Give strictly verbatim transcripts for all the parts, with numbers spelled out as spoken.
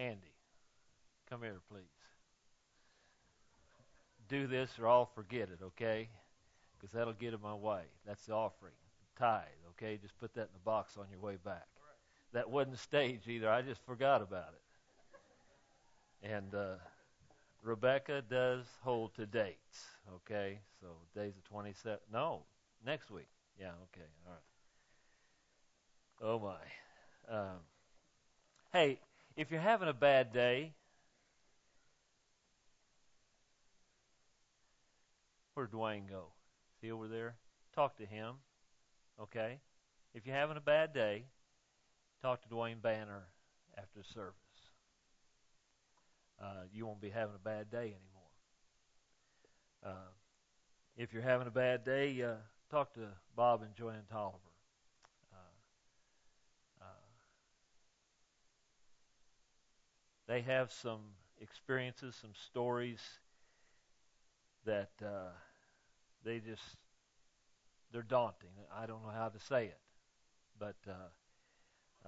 Andy, come here, please. Do this or I'll forget it, okay? Because that'll get in my way. That's the offering, tithe, okay? Just put that in the box on your way back. That wasn't staged either. I just forgot about it. And uh, Rebecca does hold to dates, okay? So days of twenty-seven. No, next week. Yeah, okay, all right. Oh, my. Um, hey, if you're having a bad day, where'd Dwayne go? Is he over there? Talk to him, okay? If you're having a bad day, talk to Dwayne Banner after service. Uh, you won't be having a bad day anymore. Uh, if you're having a bad day, uh, talk to Bob and Joanne Tolliver. Uh, uh, they have some experiences, some stories that uh, they just, they're daunting. I don't know how to say it, but uh, uh,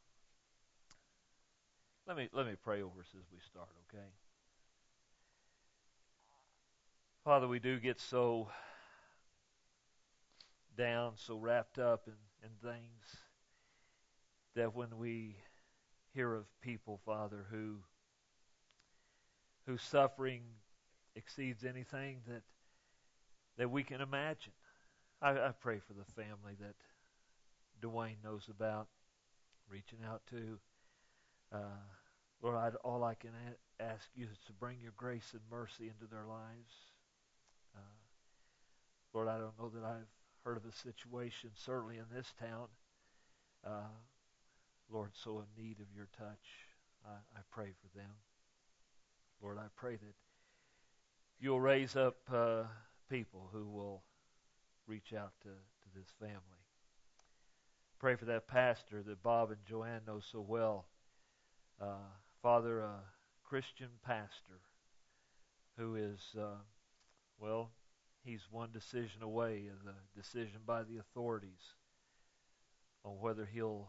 let me let me pray over us as we start, okay? Father, we do get so down, so wrapped up in, in things that when we hear of people, Father, who whose suffering exceeds anything that that we can imagine. I, I pray for the family that Dwayne knows about, reaching out to. Uh, Lord, I, all I can a- ask you is to bring your grace and mercy into their lives. Uh, Lord, I don't know that I've heard of a situation, certainly in this town, uh, Lord, so in need of your touch. I, I pray for them. Lord, I pray that you'll raise up uh, people who will reach out to, to this family. Pray for that pastor that Bob and Joanne know so well. Uh, Father, a Christian pastor who is, uh, well, he's one decision away, the decision by the authorities on whether he'll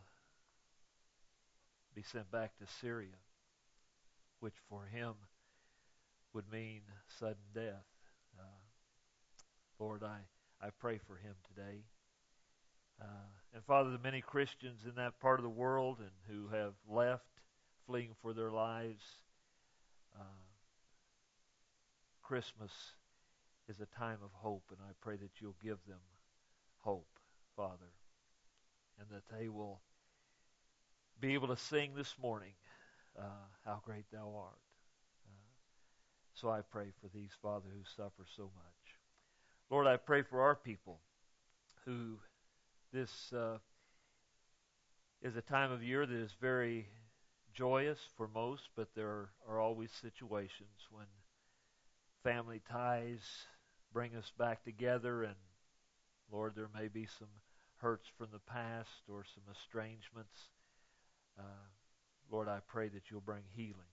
be sent back to Syria, which for him would mean sudden death. Uh, Lord, I, I pray for him today. Uh, and Father, the many Christians in that part of the world and who have left, fleeing for their lives, uh, Christmas is a time of hope, and I pray that you'll give them hope, Father, and that they will be able to sing this morning, uh, how great thou art. Uh, so I pray for these, Father, who suffer so much. Lord, I pray for our people who this uh, is a time of year that is very joyous for most, but there are always situations when family ties bring us back together, and Lord, there may be some hurts from the past or some estrangements. Uh, Lord, I pray that you'll bring healing.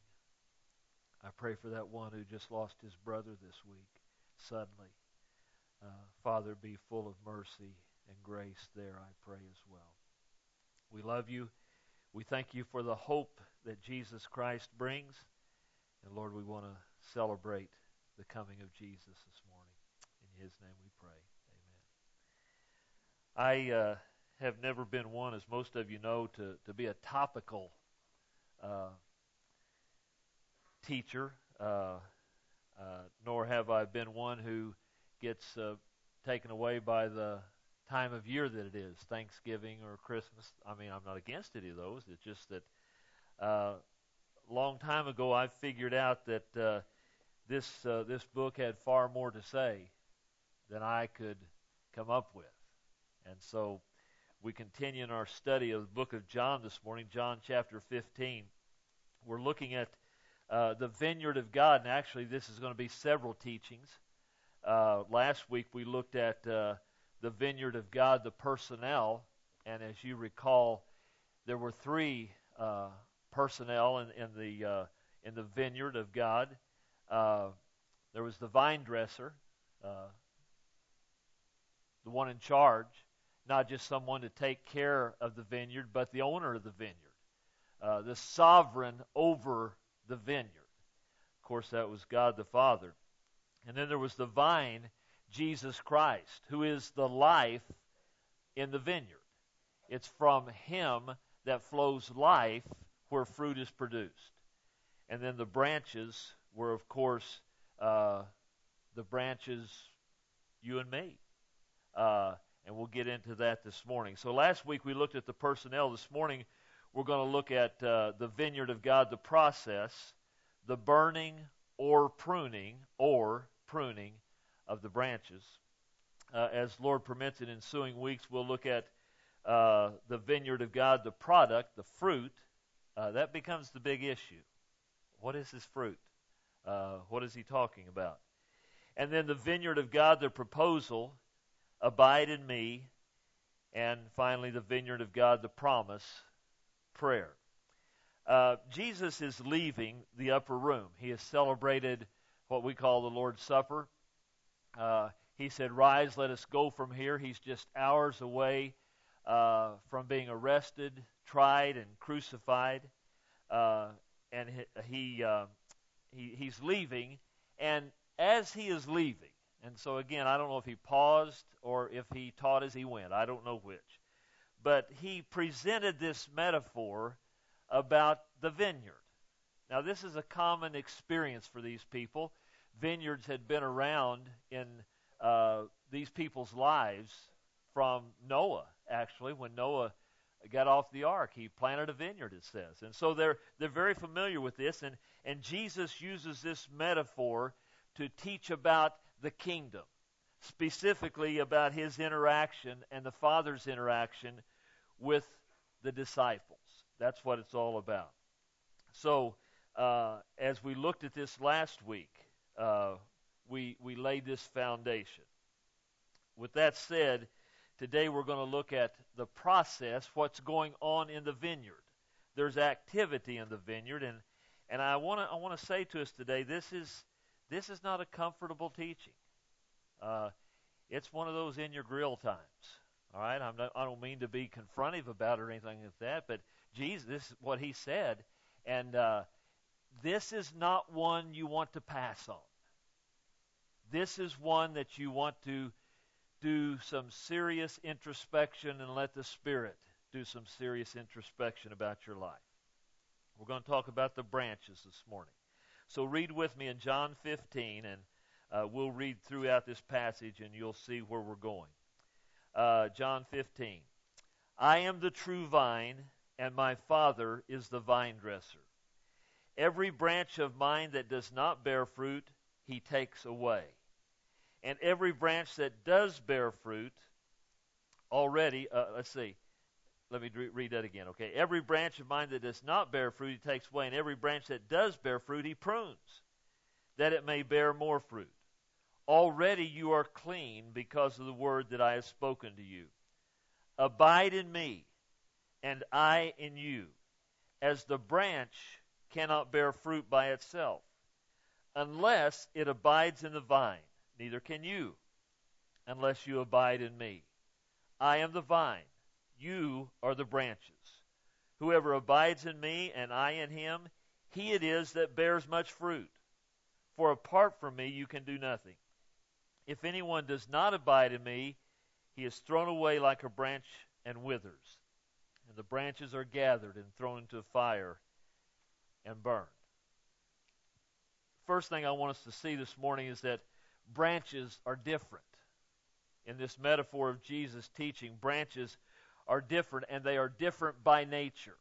I pray for that one who just lost his brother this week suddenly. Uh, Father, be full of mercy and grace there, I pray as well. We love you. We thank you for the hope that Jesus Christ brings. And Lord, we want to celebrate the coming of Jesus this morning. In his name we pray. Amen. I uh, have never been one, as most of you know, to, to be a topical uh, teacher, uh, uh, nor have I been one who gets uh, taken away by the time of year that it is, Thanksgiving or Christmas. I mean, I'm not against any of those. It's just that uh, a long time ago I figured out that uh, this uh, this book had far more to say than I could come up with. And so we continue in our study of the book of John this morning, John chapter fifteen. We're looking at uh, the vineyard of God, and actually this is going to be several teachings. Uh, last week we looked at uh, the vineyard of God, the personnel, and as you recall, there were three uh, personnel in, in the uh, in the vineyard of God. Uh, there was the vine dresser, uh, the one in charge, not just someone to take care of the vineyard, but the owner of the vineyard. uh, the sovereign over the vineyard. Of course, that was God the Father. And then there was the vine, Jesus Christ, who is the life in the vineyard. It's from him that flows life where fruit is produced. And then the branches were, of course, uh, the branches, you and me. Uh, and we'll get into that this morning. So last week we looked at the personnel. This morning we're going to look at uh, the vineyard of God, the process, the burning or pruning, or pruning of the branches. Uh, as Lord permits in ensuing weeks, we'll look at uh, the vineyard of God, the product, the fruit. Uh, that becomes the big issue. What is this fruit? Uh, what is he talking about? And then the vineyard of God, the proposal, abide in me. And finally, the vineyard of God, the promise, prayer. Uh, Jesus is leaving the upper room. He has celebrated what we call the Lord's Supper. Uh, he said, rise, let us go from here. He's just hours away uh, from being arrested, tried, and crucified. Uh, and he, he, uh, he he's leaving. And as he is leaving, and so again, I don't know if he paused or if he taught as he went. I don't know which. But he presented this metaphor about the vineyard. Now, this is a common experience for these people. Vineyards had been around in uh, these people's lives from Noah, actually. When Noah got off the ark, he planted a vineyard, it says. And so they're they're very familiar with this, and, and Jesus uses this metaphor to teach about the kingdom, specifically about his interaction and the Father's interaction with the disciples. That's what it's all about. So, uh, as we looked at this last week, uh, we we laid this foundation. With that said, today we're going to look at the process, what's going on in the vineyard. There's activity in the vineyard, and and I want to I want to say to us today, this is this is not a comfortable teaching. Uh, it's one of those in your grill times. All right, I'm not, I don't mean to be confrontive about it or anything like that, but Jesus, this is what he said, and uh, this is not one you want to pass on. This is one that you want to do some serious introspection and let the Spirit do some serious introspection about your life. We're going to talk about the branches this morning. So read with me in John fifteen, and uh, we'll read throughout this passage, and you'll see where we're going. Uh, John fifteen. I am the true vine, and my Father is the vine dresser. Every branch of mine that does not bear fruit, he takes away. And every branch that does bear fruit, already, uh, let's see, let me re- read that again, okay? Every branch of mine that does not bear fruit, he takes away. And every branch that does bear fruit, he prunes, that it may bear more fruit. Already you are clean because of the word that I have spoken to you. Abide in me, and I in you, as the branch cannot bear fruit by itself, unless it abides in the vine. Neither can you, unless you abide in me. I am the vine, you are the branches. Whoever abides in me, and I in him, he it is that bears much fruit. For apart from me you can do nothing. If anyone does not abide in me, he is thrown away like a branch and withers. And the branches are gathered and thrown into fire and burned. First thing I want us to see this morning is that branches are different. In this metaphor of Jesus' teaching, branches are different, and they are different by nature.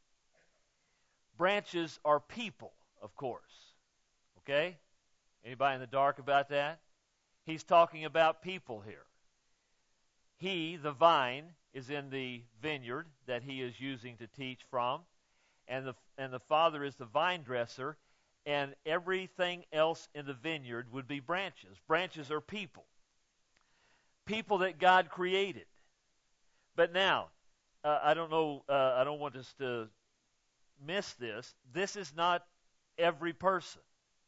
Branches are people, of course. Okay? Anybody in the dark about that? He's talking about people here. He, the vine, is in the vineyard that he is using to teach from, and the and the Father is the vine dresser, and everything else in the vineyard would be branches. Branches are people. People that God created. But now, uh, I don't know, uh, I don't want us to miss this. This is not every person.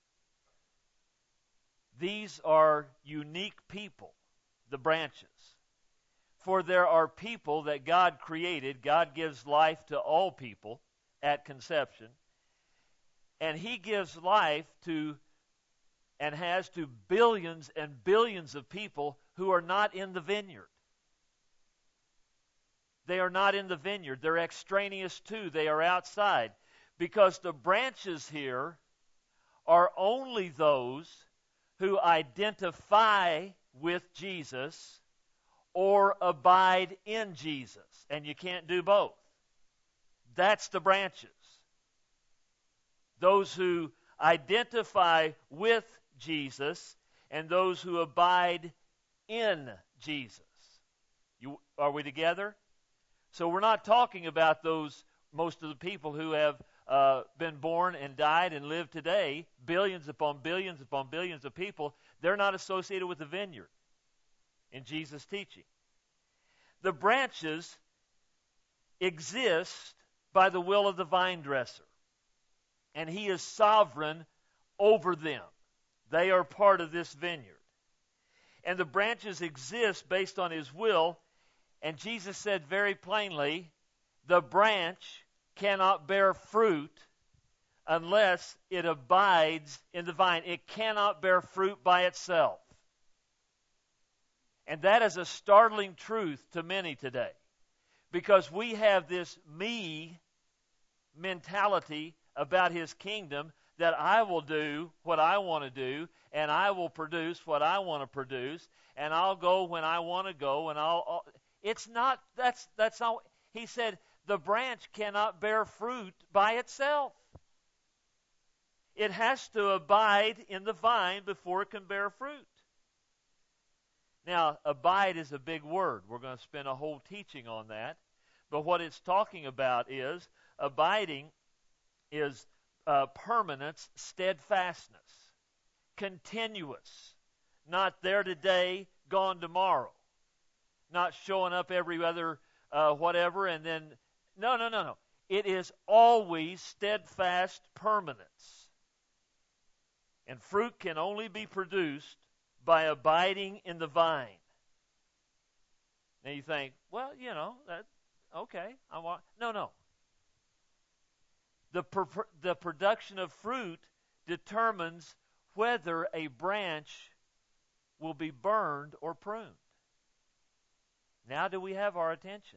These are unique people, the branches. For there are people that God created. God gives life to all people, at conception, and he gives life to and has to billions and billions of people who are not in the vineyard. They are not in the vineyard. They're extraneous too. They are outside. Because the branches here are only those who identify with Jesus or abide in Jesus. And you can't do both. That's the branches. Those who identify with Jesus and those who abide in Jesus. You, are we together? So we're not talking about those, most of the people who have uh, been born and died and live today, billions upon billions upon billions of people. They're not associated with the vineyard in Jesus' teaching. The branches exist by the will of the vine dresser, and he is sovereign over them. They are part of this vineyard. And the branches exist based on his will. And Jesus said very plainly, the branch cannot bear fruit unless it abides in the vine. It cannot bear fruit by itself. And that is a startling truth to many today. Because we have this me mentality about his kingdom, that I will do what I want to do, and I will produce what I want to produce, and I'll go when I want to go, and I'll... I'll it's not, that's, that's not, he said, the branch cannot bear fruit by itself. It has to abide in the vine before it can bear fruit. Now, abide is a big word. We're going to spend a whole teaching on that. But what it's talking about is, abiding is uh, permanence, steadfastness, continuous, not there today, gone tomorrow. Not showing up every other uh, whatever, and then, no, no, no, no. It is always steadfast permanence. And fruit can only be produced by abiding in the vine. Now you think, well, you know, that okay. I want no, no. The per, the production of fruit determines whether a branch will be burned or pruned. Now do we have our attention?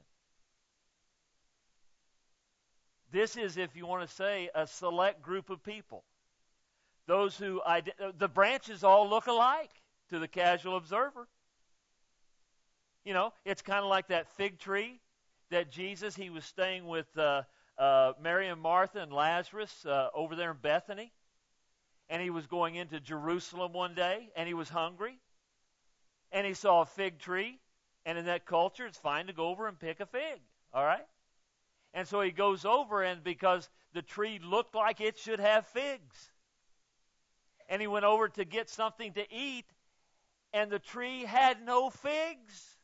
This is, if you want to say, a select group of people. Those who, the branches all look alike to the casual observer. You know, it's kind of like that fig tree that Jesus, he was staying with uh, uh, Mary and Martha and Lazarus uh, over there in Bethany. And he was going into Jerusalem one day, and he was hungry. And he saw a fig tree. And in that culture, it's fine to go over and pick a fig, all right? And so he goes over, and because the tree looked like it should have figs. And he went over to get something to eat, and the tree had no figs.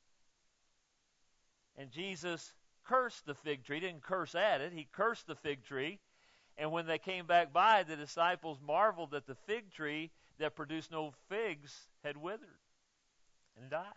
And Jesus cursed the fig tree. He didn't curse at it. He cursed the fig tree. And when they came back by, the disciples marveled that the fig tree that produced no figs had withered and died.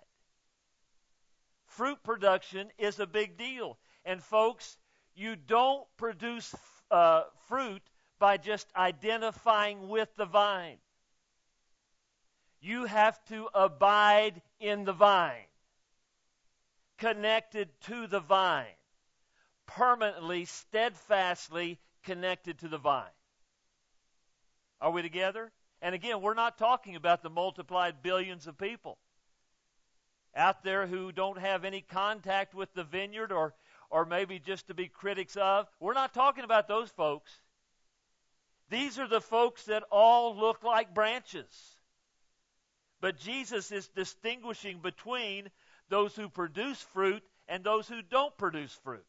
Fruit production is a big deal. And folks, you don't produce uh, fruit by just identifying with the vine. You have to abide in the vine, connected to the vine, permanently, steadfastly connected to the vine. Are we together? And again, we're not talking about the multiplied billions of people out there who don't have any contact with the vineyard, or or maybe just to be critics of. We're not talking about those folks. These are the folks that all look like branches. But Jesus is distinguishing between those who produce fruit and those who don't produce fruit.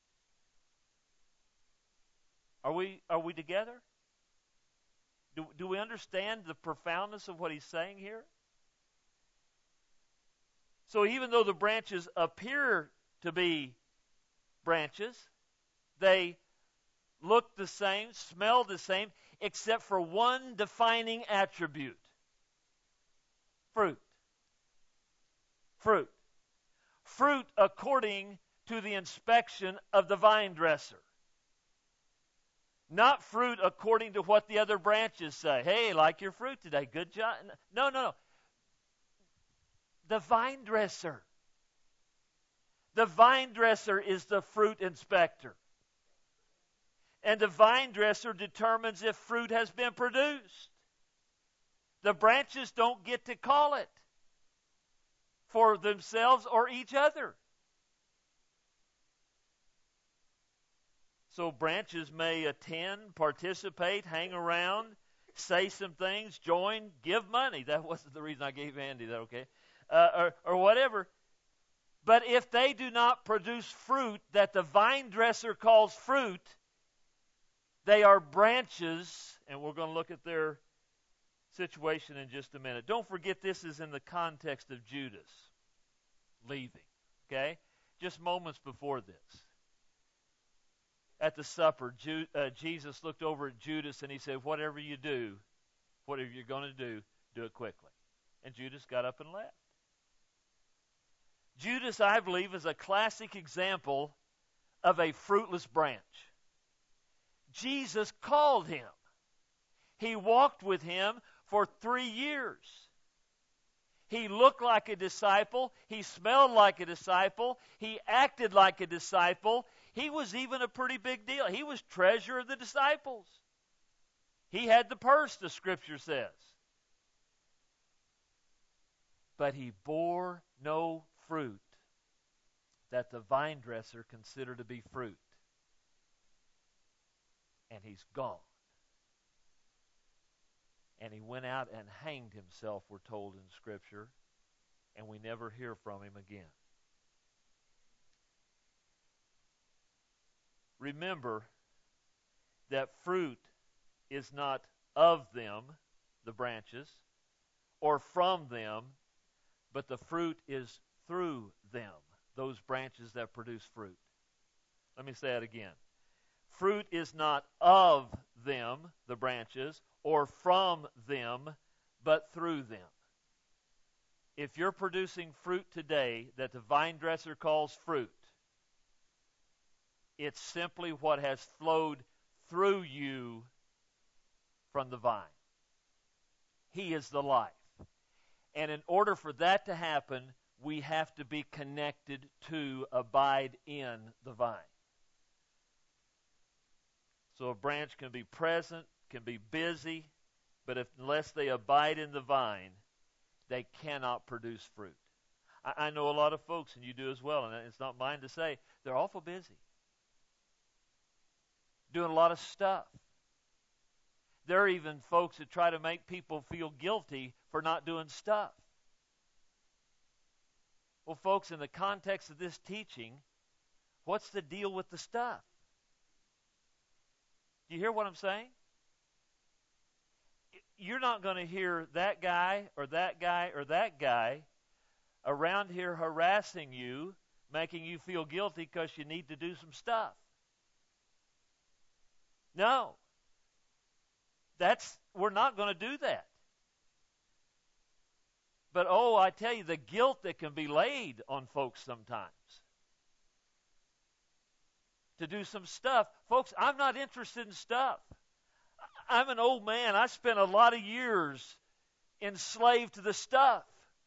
Are we are we together? Do, do we understand the profoundness of what he's saying here? So even though the branches appear to be branches, they look the same, smell the same, except for one defining attribute. Fruit. Fruit. Fruit according to the inspection of the vine dresser. Not fruit according to what the other branches say. Hey, like your fruit today. Good job. No, no, no. The vine dresser. The vine dresser is the fruit inspector. And the vine dresser determines if fruit has been produced. The branches don't get to call it for themselves or each other. So branches may attend, participate, hang around, say some things, join, give money. That wasn't the reason I gave Andy that, okay? Uh, or, or whatever. But if they do not produce fruit that the vine dresser calls fruit, they are branches, and we're going to look at their situation in just a minute. Don't forget this is in the context of Judas leaving, okay? Just moments before this. At the supper, Ju- uh, Jesus looked over at Judas and he said, whatever you do, whatever you're going to do, do it quickly. And Judas got up and left. Judas, I believe, is a classic example of a fruitless branch. Jesus called him. He walked with him for three years. He looked like a disciple. He smelled like a disciple. He acted like a disciple. He was even a pretty big deal. He was treasurer of the disciples. He had the purse, the Scripture says. But he bore no fruit that the vine dresser considered to be fruit. And he's gone. And he went out and hanged himself, we're told in Scripture, and we never hear from him again. Remember that fruit is not of them, the branches, or from them, but the fruit is through them, those branches that produce fruit. Let me say that again. Fruit is not of them, the branches, or from them, but through them. If you're producing fruit today that the vine dresser calls fruit, it's simply what has flowed through you from the vine. He is the life. And in order for that to happen, we have to be connected to, abide in the vine. So a branch can be present, can be busy, but if, unless they abide in the vine, they cannot produce fruit. I, I know a lot of folks, and you do as well, and it's not mine to say, they're awful busy. Doing a lot of stuff. There are even folks that try to make people feel guilty for not doing stuff. Well, folks, in the context of this teaching, what's the deal with the stuff? Do you hear what I'm saying? You're not going to hear that guy or that guy or that guy around here harassing you, making you feel guilty because you need to do some stuff. No. That's, we're not going to do that. But, oh, I tell you, the guilt that can be laid on folks sometimes to do some stuff. Folks, I'm not interested in stuff. I'm an old man. I spent a lot of years enslaved to the stuff.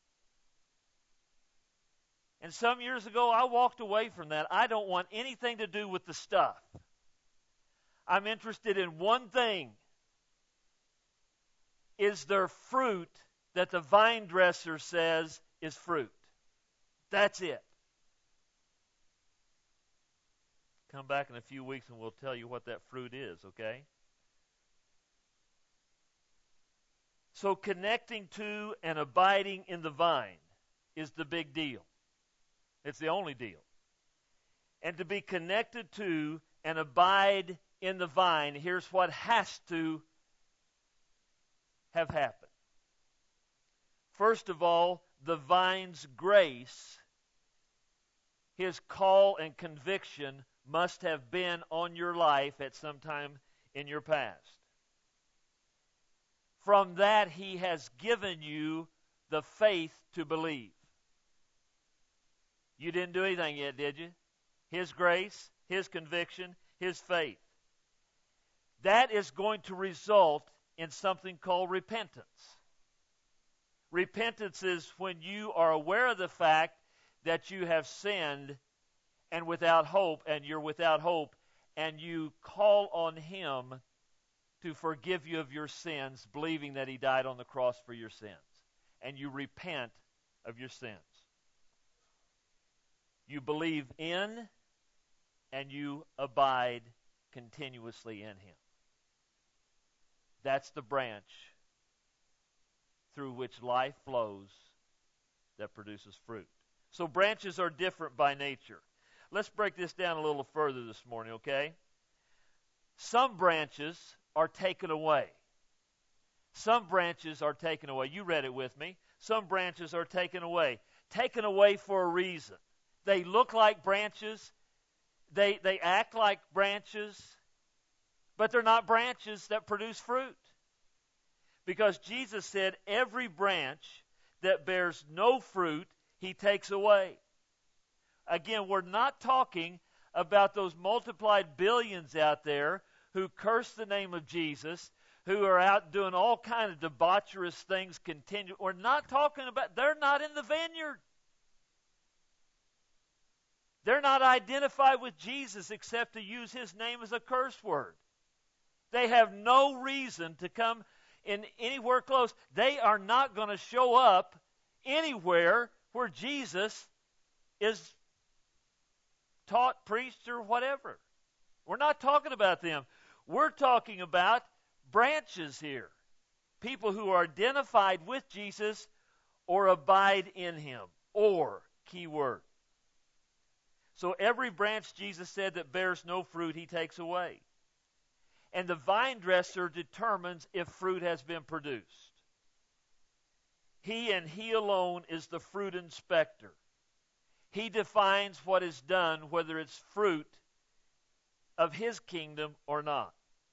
And some years ago, I walked away from that. I don't want anything to do with the stuff. I'm interested in one thing. Is there fruit that the vine dresser says is fruit? That's it. Come back in a few weeks and we'll tell you what that fruit is, okay? So connecting to and abiding in the vine is the big deal. It's the only deal. And to be connected to and abide in the vine, here's what has to have happened. First of all, the vine's grace, his call and conviction must have been on your life at some time in your past. From that, he has given you the faith to believe. You didn't do anything yet, did you? His grace, his conviction, his faith. that is going to result in something called repentance. Repentance is when you are aware of the fact that you have sinned and without hope, and you're without hope, and you call on Him to forgive you of your sins, believing that He died on the cross for your sins. And you repent of your sins. You believe in and you abide continuously in Him. That's the branch through which life flows that produces fruit. So branches are different by nature. Let's break this down a little further this morning, okay? Some branches are taken away. Some branches are taken away. You read it with me. Some branches are taken away. Taken away for a reason. They look like branches. They, they act like branches. But they're not branches that produce fruit. Because Jesus said, every branch that bears no fruit, He takes away. Again, we're not talking about those multiplied billions out there who curse the name of Jesus, who are out doing all kind of debaucherous things continue. We're not talking about, they're not in the vineyard. They're not identified with Jesus except to use His name as a curse word. They have no reason to come in anywhere close. They are not going to show up anywhere where Jesus is taught, preached, or whatever. We're not talking about them. We're talking about branches here. People who are identified with Jesus or abide in Him. Or, key word. So every branch, Jesus said, that bears no fruit, He takes away. And the vine dresser determines if fruit has been produced. He and He alone is the fruit inspector. He defines what is done, whether it's fruit of His kingdom or not.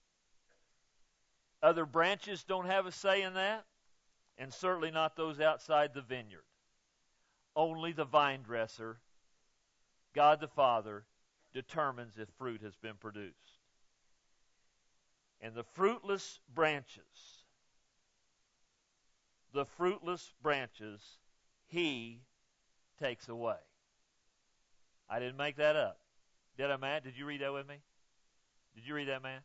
Other branches don't have a say in that, and certainly not those outside the vineyard. Only the vine dresser, God the Father, determines if fruit has been produced. And the fruitless branches, the fruitless branches, He takes away. I didn't make that up. Did I, Matt? Did you read that with me? Did you read that, Matt?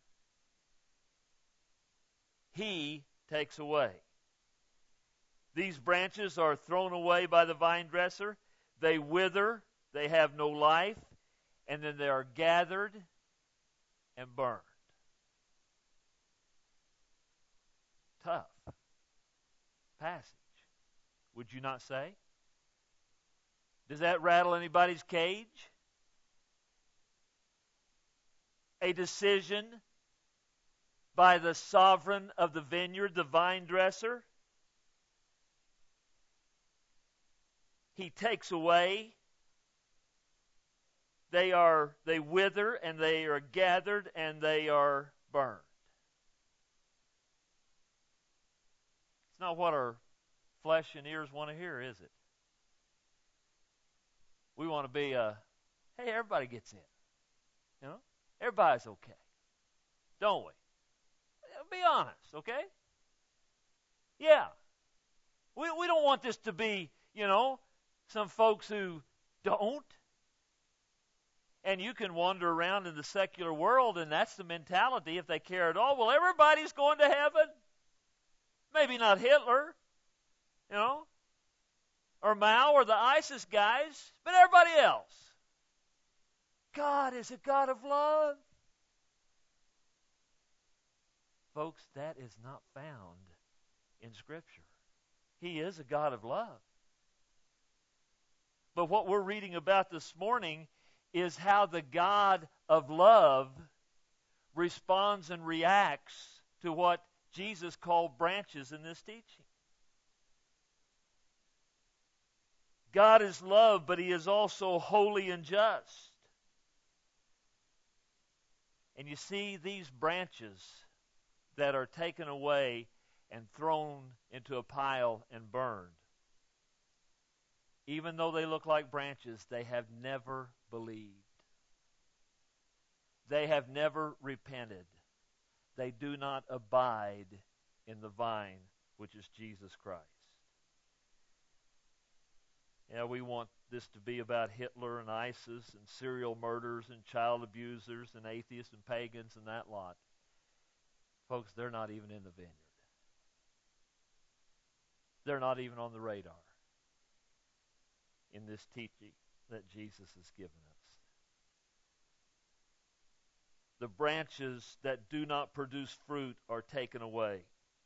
He takes away. These branches are thrown away by the vine dresser. They wither. They have no life. And then they are gathered and burned. Tough passage, would you not say? Does that rattle anybody's cage? A decision by the sovereign of the vineyard, the vine dresser. He takes away. They are they wither and they are gathered and they are burned. It's not what our flesh and ears want to hear, is it? We want to be a, hey, everybody gets in. You know? Everybody's okay. Don't we? Be honest, okay? Yeah. We we don't want this to be, you know, some folks who don't. And you can wander around in the secular world, and that's the mentality, if they care at all. Well, everybody's going to heaven. Maybe not Hitler, you know, or Mao or the ISIS guys, but everybody else. God is a God of love. Folks, that is not found in Scripture. He is a God of love. But what we're reading about this morning is how the God of love responds and reacts to what Jesus called branches in this teaching. God is love, but He is also holy and just. And you see these branches that are taken away and thrown into a pile and burned. Even though they look like branches, they have never believed. They have never repented. they do not abide in the vine, which is Jesus Christ. Yeah, we want this to be about Hitler and ISIS and serial murderers and child abusers and atheists and pagans and that lot. Folks, they're not even in the vineyard. They're not even on the radar in this teaching that Jesus has given us. The branches that do not produce fruit are taken away.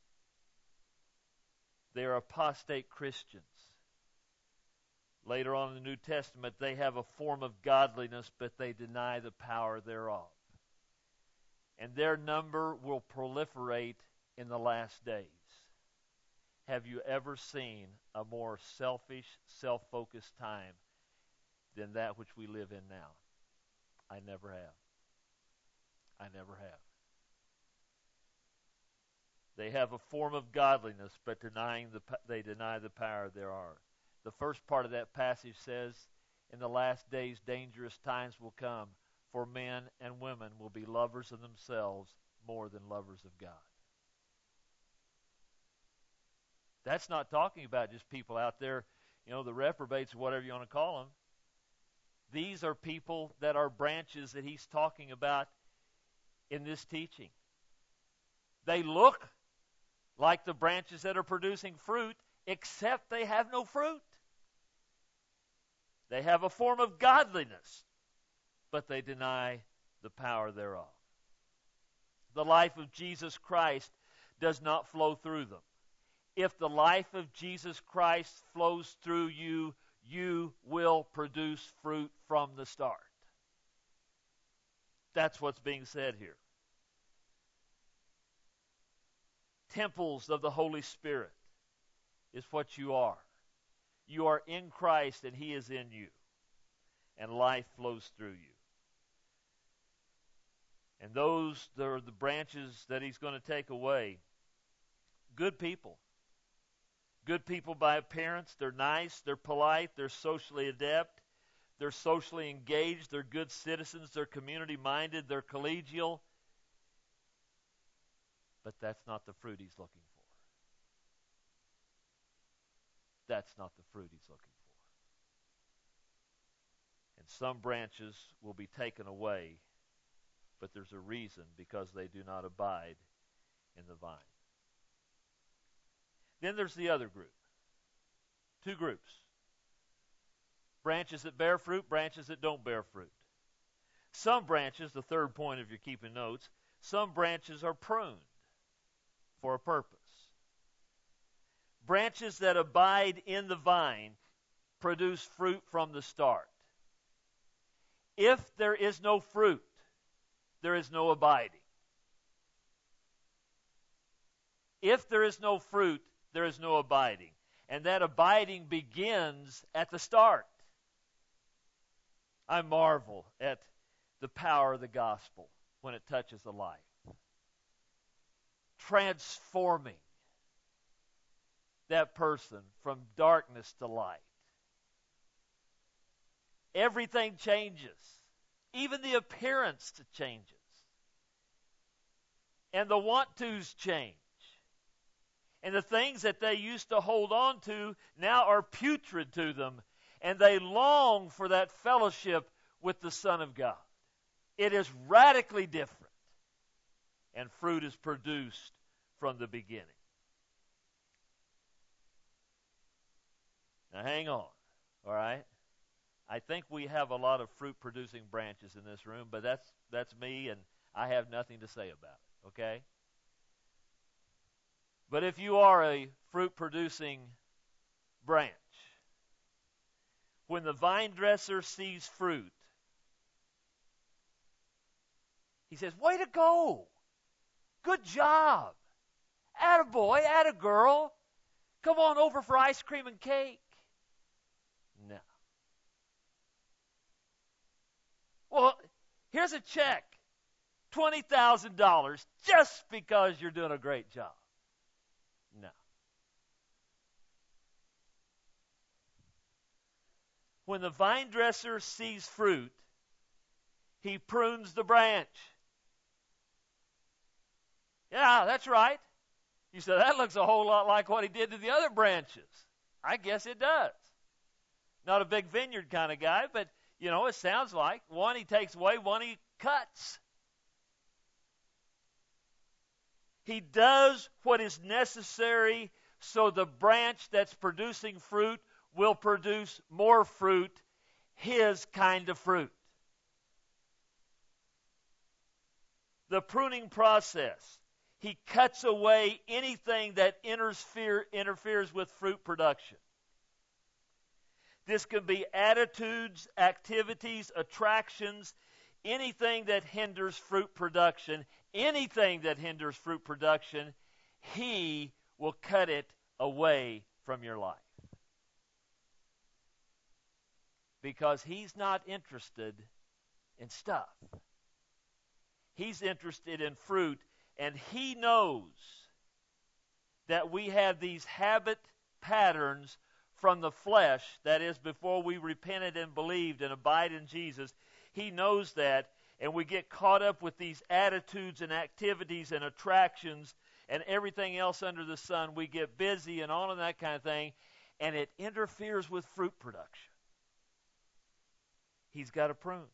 They are apostate Christians. Later on in the New Testament, they have a form of godliness, but they deny the power thereof. And their number will proliferate in the last days. Have you ever seen a more selfish, self-focused time than that which we live in now? I never have. I never have. They have a form of godliness, but denying the they deny the power thereof. The first part of that passage says, in the last days dangerous times will come, for men and women will be lovers of themselves more than lovers of God. That's not talking about just people out there, you know, the reprobates or whatever you want to call them. These are people that are branches that he's talking about in this teaching. They look like the branches that are producing fruit, except they have no fruit. They have a form of godliness, but they deny the power thereof. The life of Jesus Christ does not flow through them. If the life of Jesus Christ flows through you, you will produce fruit from the start. That's what's being said here. Temples of the Holy Spirit is what you are. You are in Christ and He is in you. And life flows through you. And those that are the branches that He's going to take away. Good people. Good people by appearance. They're nice, they're polite, they're socially adept, they're socially engaged, they're good citizens, they're community-minded, they're collegial. But that's not the fruit He's looking for. That's not the fruit He's looking for. And some branches will be taken away, but there's a reason, because they do not abide in the vine. Then there's the other group. Two groups. Branches that bear fruit, branches that don't bear fruit. Some branches, the third point if you're keeping notes, some branches are pruned for a purpose. Branches that abide in the vine produce fruit from the start. If there is no fruit, there is no abiding. If there is no fruit, there is no abiding. And that abiding begins at the start. I marvel at the power of the gospel when it touches a life. Transforming that person from darkness to light. Everything changes. Even the appearance changes. And the want-tos change. And the things that they used to hold on to now are putrid to them. And they long for that fellowship with the Son of God. It is radically different. And fruit is produced from the beginning. Now hang on, all right? I think we have a lot of fruit-producing branches in this room, but that's that's me, and I have nothing to say about it, okay? But if you are a fruit-producing branch, when the vine dresser sees fruit, he says, way to go. Good job. Attaboy, attagirl. Come on over for ice cream and cake. No. Well, here's a check. twenty thousand dollars just because you're doing a great job. No. When the vine dresser sees fruit, he prunes the branch. Yeah, that's right. You said, that looks a whole lot like what he did to the other branches. I guess it does. Not a big vineyard kind of guy, but, you know, it sounds like one he takes away, one he cuts. He does what is necessary so the branch that's producing fruit will produce more fruit, his kind of fruit. The pruning process. He cuts away anything that interfere, interferes with fruit production. This could be attitudes, activities, attractions, anything that hinders fruit production, anything that hinders fruit production, he will cut it away from your life. Because he's not interested in stuff. He's interested in fruit, and he knows that we have these habit patterns from the flesh, that is, before we repented and believed and abide in Jesus. He knows that, and we get caught up with these attitudes and activities and attractions and everything else under the sun. We get busy and on and that kind of thing, and it interferes with fruit production. He's got to prune.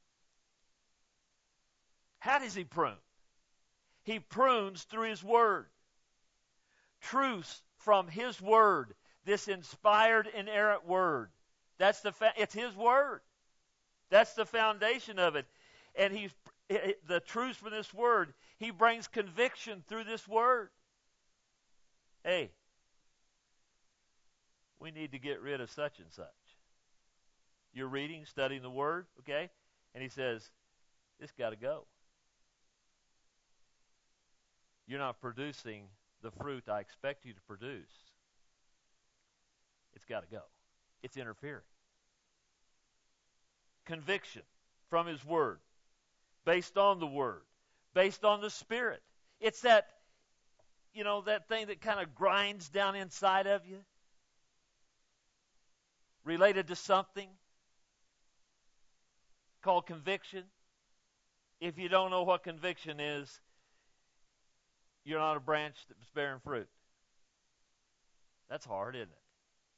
How does he prune? He prunes through his word. Truths from his word, this inspired, inerrant word. That's the fa- it's his word. That's the foundation of it. And he's it, the truths from this word, he brings conviction through this word. Hey, we need to get rid of such and such. You're reading, studying the word, okay? And he says, this got to go. You're not producing the fruit I expect you to produce. It's got to go. It's interfering. Conviction from his word, based on the word, based on the Spirit. It's that, you know, that thing that kind of grinds down inside of you, related to something called conviction. If you don't know what conviction is, you're not a branch that's bearing fruit. That's hard, isn't it?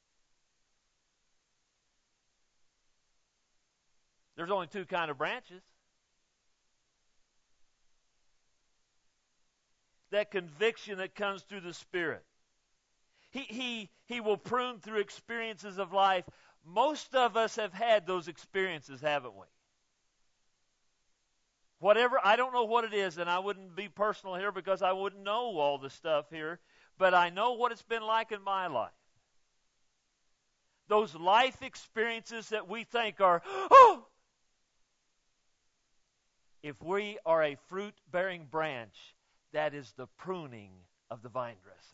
There's only two kind of branches. That conviction that comes through the Spirit. He, he, he will prune through experiences of life. Most of us have had those experiences, haven't we? Whatever, I don't know what it is, and I wouldn't be personal here because I wouldn't know all the stuff here, but I know what it's been like in my life. Those life experiences that we think are, oh! If we are a fruit-bearing branch, that is the pruning of the vine dresser.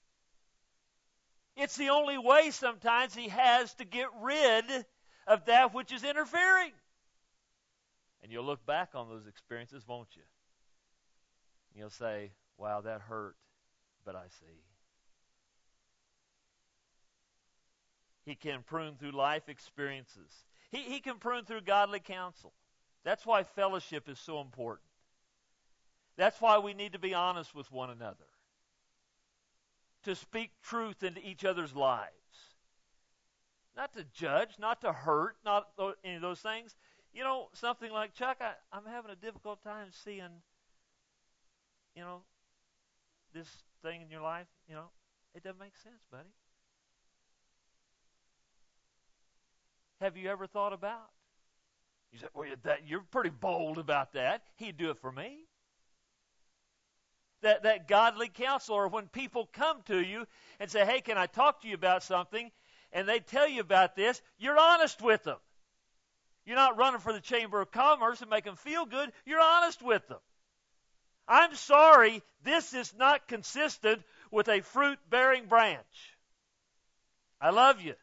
It's the only way sometimes he has to get rid of that which is interfering. And you'll look back on those experiences, won't you? And you'll say, wow, that hurt, but I see. He can prune through life experiences. He, he can prune through godly counsel. That's why fellowship is so important. That's why we need to be honest with one another. To speak truth into each other's lives. Not to judge, not to hurt, not any of those things. You know, something like, Chuck, I, I'm having a difficult time seeing, you know, this thing in your life. You know, it doesn't make sense, buddy. Have you ever thought about? You say, well, that, you're pretty bold about that. He'd do it for me. That, that godly counselor, when people come to you and say, hey, can I talk to you about something? And they tell you about this, you're honest with them. You're not running for the Chamber of Commerce and make them feel good. You're honest with them. I'm sorry, this is not consistent with a fruit-bearing branch. I love you.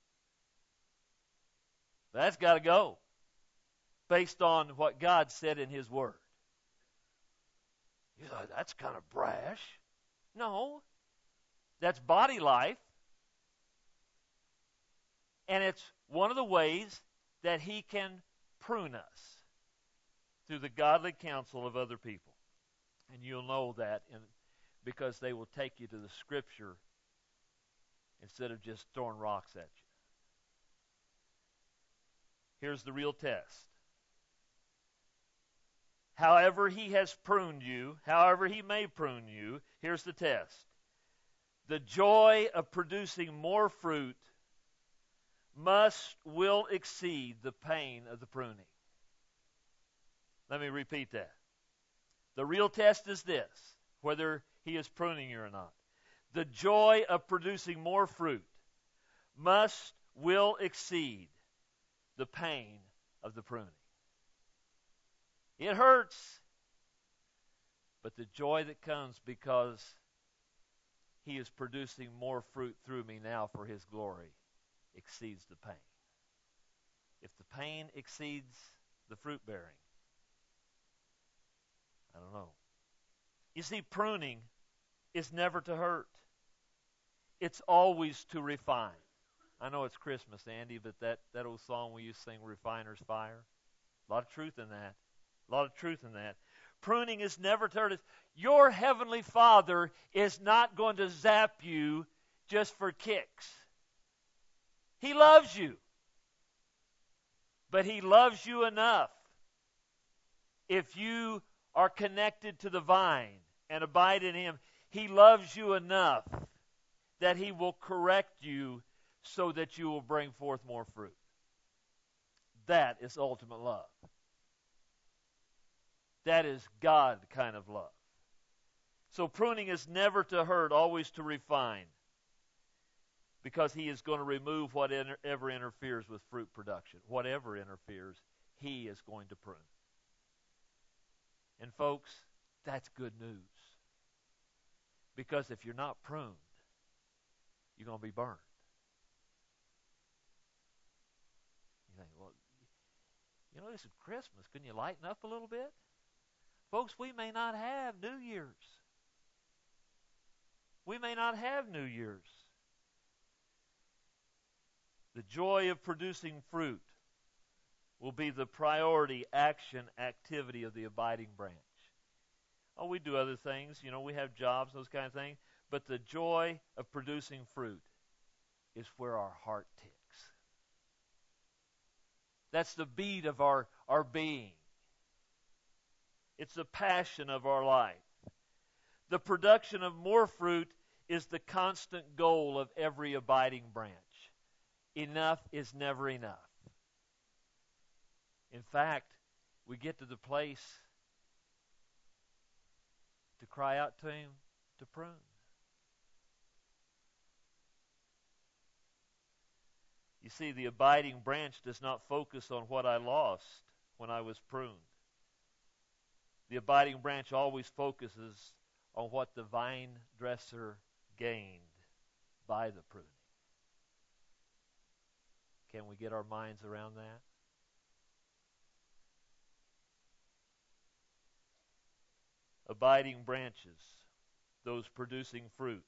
That's got to go based on what God said in His Word. You know, that's kind of brash. No, that's body life. And it's one of the ways that He can prune us through the godly counsel of other people. And you'll know that in, because they will take you to the Scripture instead of just throwing rocks at you. Here's the real test. However he has pruned you, however he may prune you, here's the test. The joy of producing more fruit must, will exceed the pain of the pruning. Let me repeat that. The real test is this, whether he is pruning you or not. The joy of producing more fruit must, will exceed the pain of the pruning. It hurts, but the joy that comes because he is producing more fruit through me now for his glory exceeds the pain. If the pain exceeds the fruit bearing, I don't know. You see, pruning is never to hurt. It's always to refine. I know it's Christmas, Andy, but that, that old song we used to sing, Refiner's Fire, a lot of truth in that. A lot of truth in that. Pruning is never to hurt us. Your Heavenly Father is not going to zap you just for kicks. He loves you. But He loves you enough. If you are connected to the vine and abide in Him, He loves you enough that He will correct you so that you will bring forth more fruit. That is ultimate love. That is God kind of love. So pruning is never to hurt, always to refine, because He is going to remove whatever interferes with fruit production. Whatever interferes, He is going to prune. And folks, that's good news. Because if you're not pruned, you're going to be burned. You think, well, you know, this is Christmas. Couldn't you lighten up a little bit? Folks, we may not have New Year's. We may not have New Year's. The joy of producing fruit will be the priority action activity of the abiding branch. Oh, we do other things. You know, we have jobs, those kind of things. But the joy of producing fruit is where our heart ticks. That's the beat of our, our being. It's the passion of our life. The production of more fruit is the constant goal of every abiding branch. Enough is never enough. In fact, we get to the place to cry out to Him to prune. You see, the abiding branch does not focus on what I lost when I was pruned. The abiding branch always focuses on what the vine dresser gained by the pruning. Can we get our minds around that? Abiding branches, those producing fruit,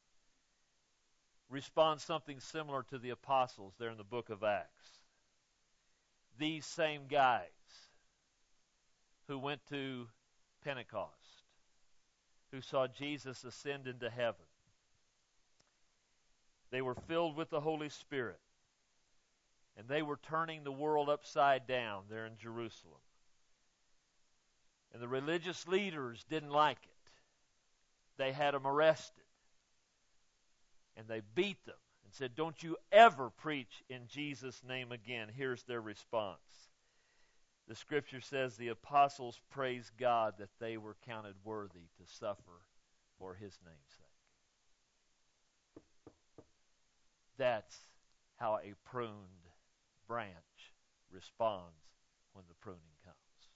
respond something similar to the apostles there in the book of Acts. These same guys who went to Pentecost, who saw Jesus ascend into heaven. They were filled with the Holy Spirit, and they were turning the world upside down there in Jerusalem. And the religious leaders didn't like it. They had them arrested, and they beat them and said, "Don't you ever preach in Jesus' name again." Here's their response. The Scripture says the apostles praised God that they were counted worthy to suffer for His name's sake. That's how a pruned branch responds when the pruning comes.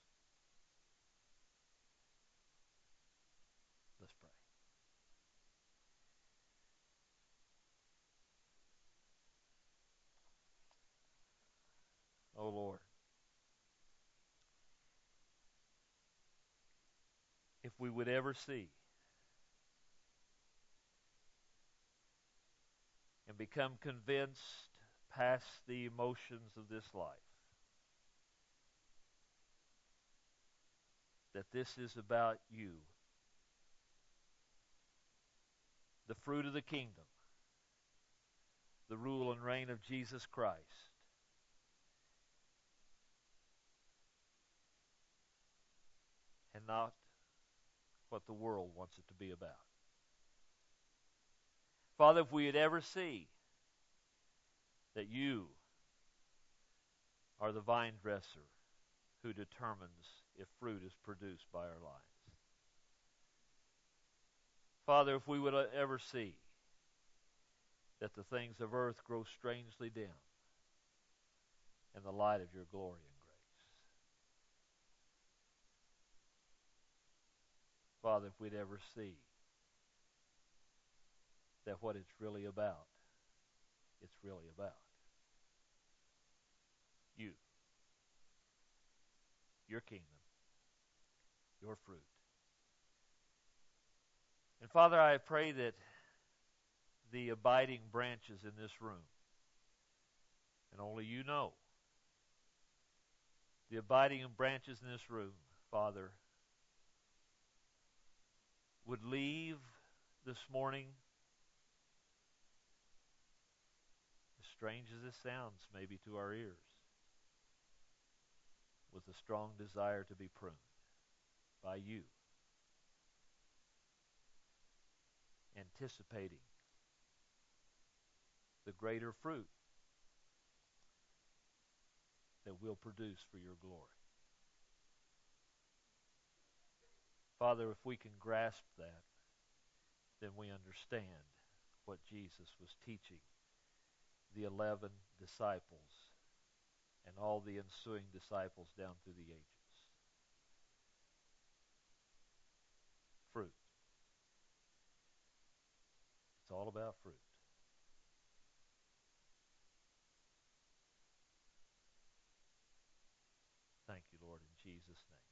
Let's pray. Oh Lord, if we would ever see and become convinced past the emotions of this life that this is about You, the fruit of the kingdom, the rule and reign of Jesus Christ, and not what the world wants it to be about. Father, if we would ever see that you are the vine dresser who determines if fruit is produced by our lives. Father, if we would ever see that the things of earth grow strangely dim in the light of your glory and grace. Father, if we'd ever see that what it's really about, it's really about you, your kingdom, your fruit. And Father, I pray that the abiding branches in this room, and only you know, the abiding branches in this room, Father, would leave this morning, as strange as this sounds maybe to our ears, with a strong desire to be pruned by you, anticipating the greater fruit that we'll produce for your glory. Father, if we can grasp that, then we understand what Jesus was teaching the eleven disciples and all the ensuing disciples down through the ages. Fruit. It's all about fruit. Thank you, Lord, in Jesus' name.